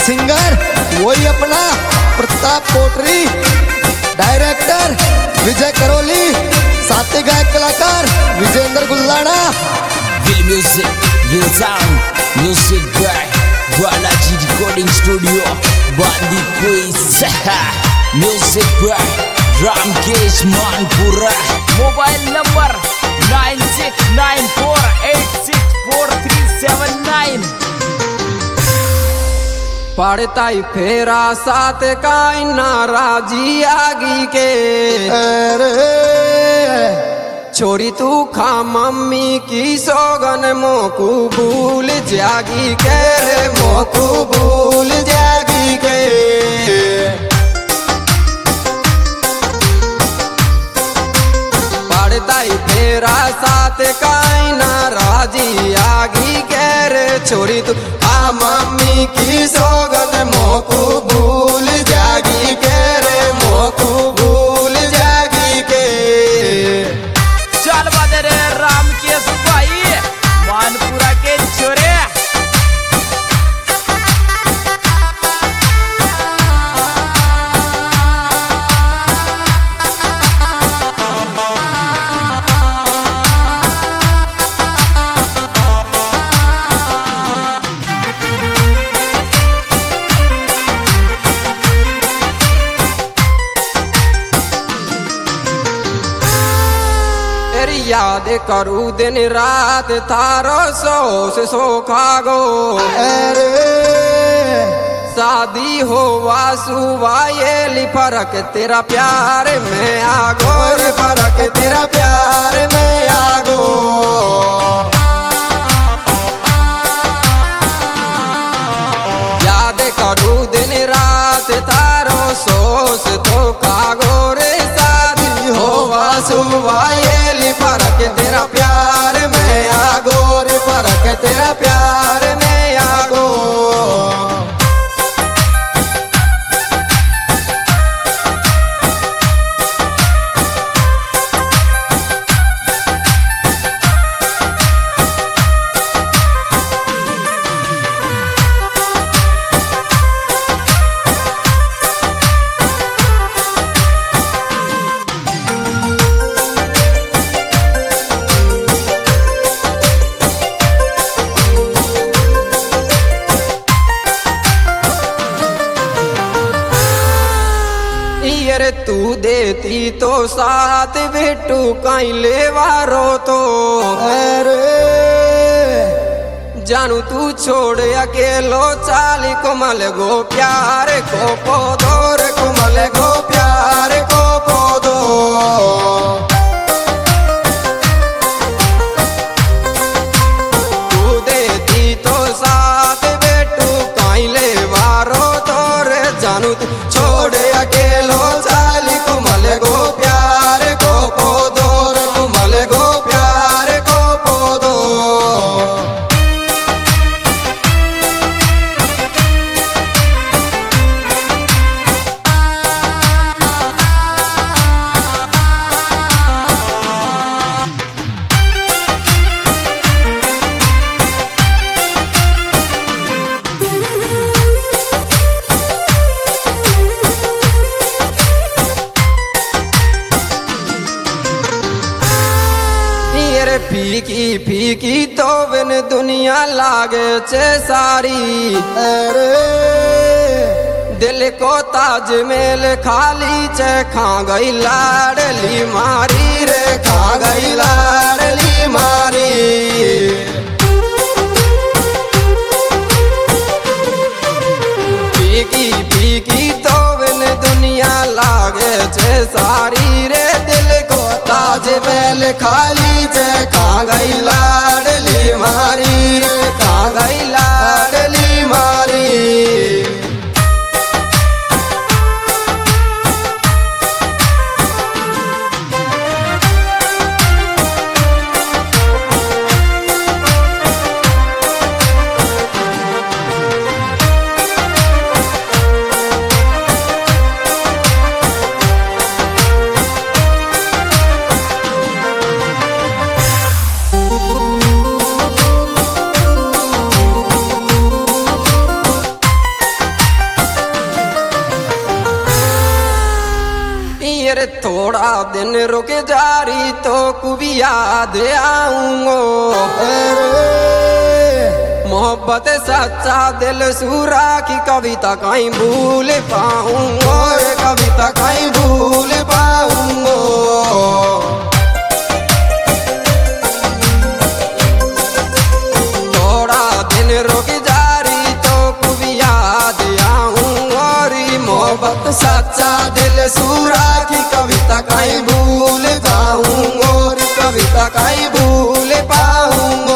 Singer वही अपना Pratap Potri, director Vijay Karoli, साथी गायक कलाकार Vijendra गुल्लाना। Will music, will sound, music by Balaji Recording Studio, Bandi Quiz, music by Ramkesh Manpura. Mobile number 9694864379. पढ़ताई फेरा साथ काई नाराजी आगी के अरे छोरी तू खा मम्मी की सोगन मोकू भूल जागी के रे मोकू भूल जागी के। पढ़ताई फेरा साथ काई नाराजी आगी के रे छोरी तू आ मम्मी की सोगन मोकू भूल जागी के रे मोकू भूल जागी के। चल बदरे रामकेश भाई मानपुरा के छोरे। याद करू दिन रात थारो सो सो खागो अरे शादी हो वासुवा ये फर्क तेरा प्यार में आगो रे फर्क तेरा प्यार में आगो। याद करू दिन रात थारो सोस तो खागो रे शादी हो वासुवा ये फर्क तेरा प्यार में आगो रे फर्क तेरा प्यार में आगो। तू देती तो साथ बेटू कहीं लेवारो तो अरे जानू तू छोड़ अकेलो चाली कोमल गो प्यार को पोदो रे कोमल गो प्यार को पोदो। तू देती तो साथ बेटू कहीं लेवारो तो रे जानू तू छोड़ अकेलो कोमल गो प्यार को पोदो रे कोमल गो प्यार को पोदो। फीकी फीकी तो बिन दुनिया लागे चे सारी अरे दिल को ताजमहल खाली चे खा गई लाडली मारी रे खा गई लाडली मारी। फीकी फीकी तो बिन दुनिया लागे चे सारी रे दिल को ताजमहल खाली चे खा गई लाडली मारी रे खा गई लाडली मारी। अरे रे थोड़ा दिन रुक जारी तो कुभी याद आऊंगो। मोहब्बत सच्चा दिल सूरा की कविता कहीं भूल पाऊंगो, कविता कहीं भूल पाऊंगो। थोड़ा दिन रुक जारी तो कुभी याद आऊंगो। मोहब्बत सच्चा दिल सूरा की कविता कहीं भूल पाऊंगो, कविता कहीं भूल पाऊंगो।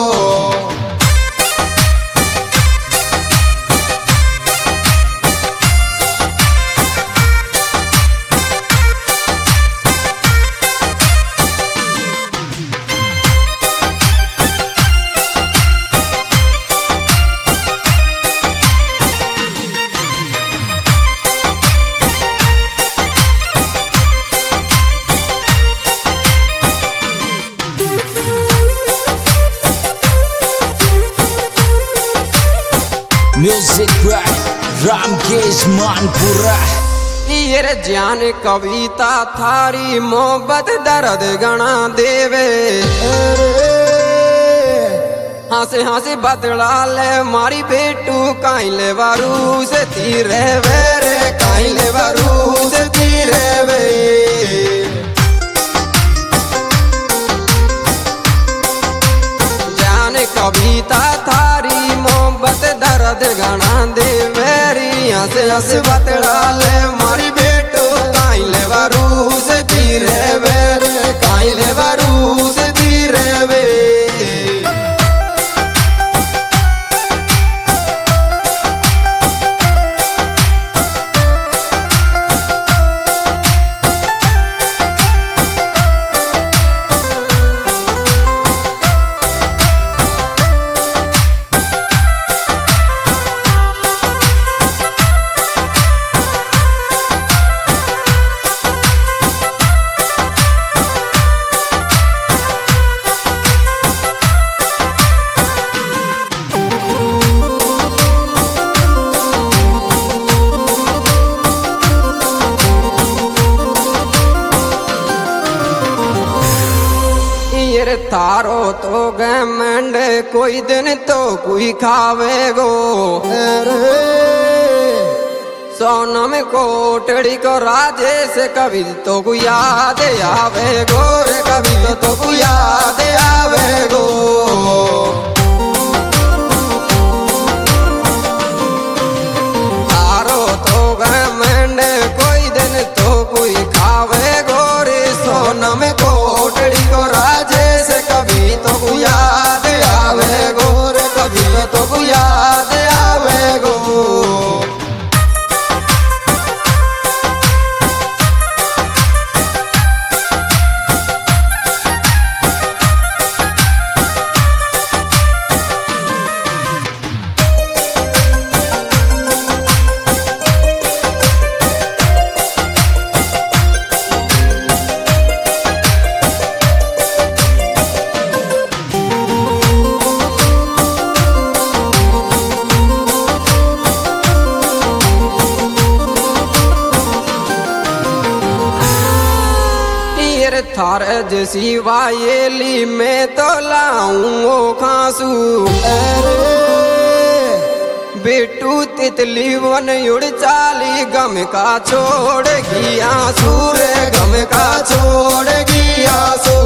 Music by Ramkesh Manpura. ये जान कविता थारी मोहब्बत दर्द गणा देवे। हंसे हंसे बदला ले मारी बेटू काइले वारू से तीरे वेरे, काइले वारू से तीरे वे। जान कविता थारी मोहब्बत दर्द गणा दे मेरी। हंसे हंसे बतला ले मारी बेटो काइले वारू से धीरे वेरे, काइले वारू से धीरे वे। थारो तो घमंड कोई दिन तो कोई खावेगो। सोनम कोटड़ी को राजे से कभी तो कोई याद आवेगो, कभी तो कोई याद आवेगो। थारो तो घमंड कोई दिन तो कोई खावेगो रे। सोनम कोटड़ी को राजे से कभी तो याद आवेगो रे, कभी तो याद आवेगो। थार जैसी वायेली में तो लाऊं खांसू। बेटू तितली वन उड़ चाली गम का छोड़ेगी आंसू रे, गम का छोड़ेगी आंसू।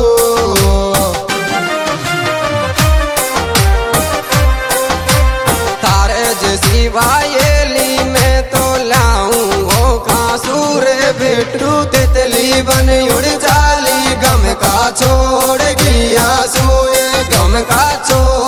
तारे जैसी वायेली में तो लाऊं खांसू रे। बेटू तितली वन उड़ चाली गम का छोड़ेगी आंसू, गम का छोड़